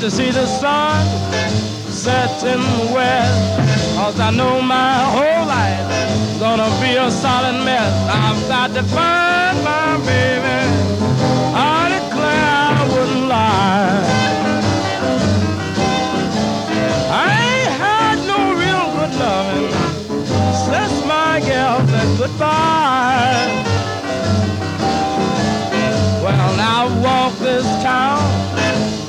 to see the sun set in the west. 'Cause I know my whole life is gonna be a solid mess. I've got to find my baby. I declare I wouldn't lie.